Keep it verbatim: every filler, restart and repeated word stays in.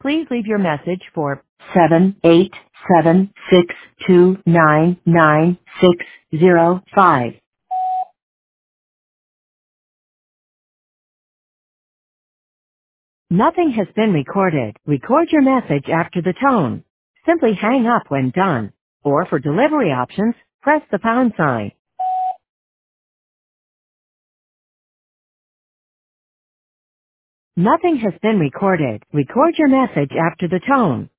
Please leave your message for seven eight seven six two nine nine six zero five. Nothing has been recorded. Record your message after the tone. Simply hang up when done. Or for delivery options, press the pound sign. Nothing has been recorded. Record your message after the tone.